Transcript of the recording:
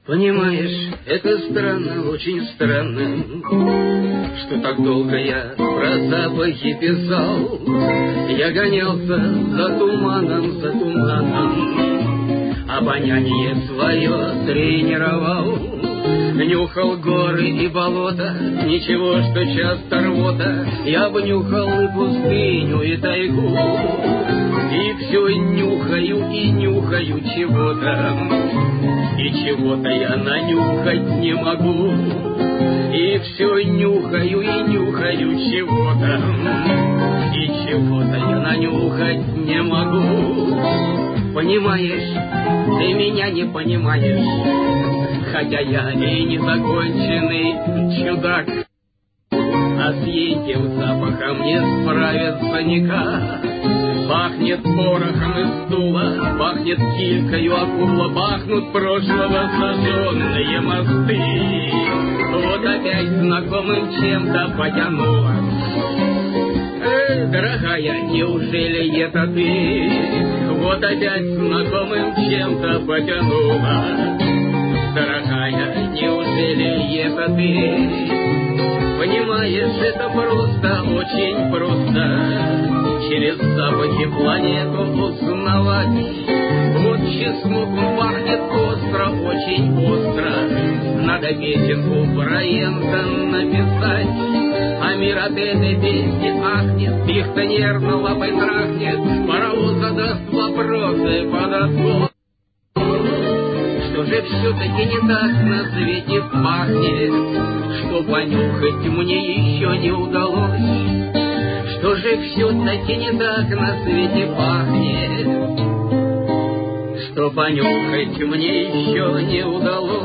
Понимаешь, это странно, очень странно, что так долго я про запахи писал. Я гонялся за туманом, обоняние свое тренировал. Нюхал горы и болота, ничего, что часто рвота. Я бы нюхал и пустыню, и тайгу, и все нюхаю и нюхаю чего-то, и чего-то я нанюхать не могу. И все нюхаю и нюхаю чего-то, и чего-то я нанюхать не могу. Понимаешь, ты меня не понимаешь, хотя я и незаконченный чудак. А с этим запахом не справится никак. Пахнет порохом из стула, пахнет килькою акула, пахнут прошлого сожженные мосты. Вот опять знакомым чем-то потянуло. Дорогая, неужели это ты? Вот опять знакомым чем-то потянула. Дорогая, неужели это ты? Понимаешь, это просто, очень просто через запахи планету узнавать. Вот чеснок пахнет остро, очень остро. Надо песенку про Энта написать. А мир от этой песни ахнет, пихта нервно лапой трахнет, паровоз задаст вопросы под отход. Что же все-таки не так на свете пахнет, что понюхать мне еще не удалось? Что же все-таки не так на свете пахнет, что понюхать мне еще не удалось?